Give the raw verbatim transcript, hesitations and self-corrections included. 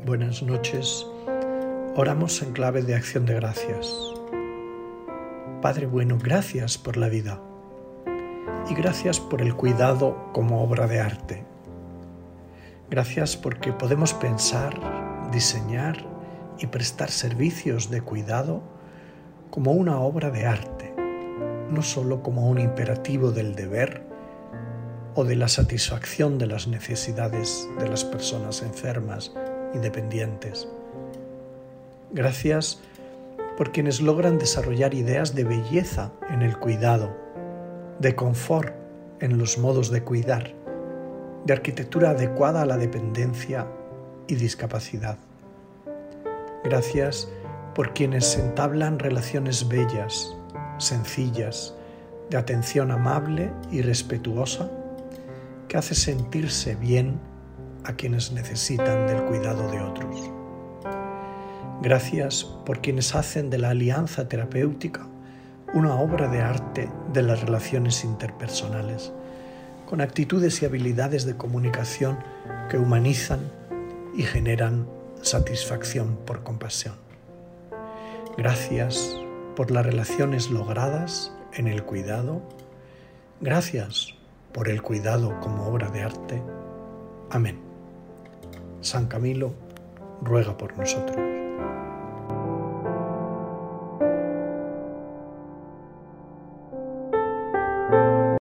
Buenas noches. Oramos en clave de acción de gracias. Padre bueno, gracias por la vida y gracias por el cuidado como obra de arte. Gracias porque podemos pensar, diseñar y prestar servicios de cuidado como una obra de arte, no solo como un imperativo del deber o de la satisfacción de las necesidades de las personas enfermas y dependientes. Gracias por quienes logran desarrollar ideas de belleza en el cuidado, de confort en los modos de cuidar, de arquitectura adecuada a la dependencia y discapacidad. Gracias por quienes entablan relaciones bellas, sencillas, de atención amable y respetuosa, que hace sentirse bien a quienes necesitan del cuidado de otros. Gracias por quienes hacen de la alianza terapéutica una obra de arte de las relaciones interpersonales, con actitudes y habilidades de comunicación que humanizan y generan satisfacción por compasión. Gracias por las relaciones logradas en el cuidado. Gracias por el cuidado como obra de arte. Amén. San Camilo ruega por nosotros.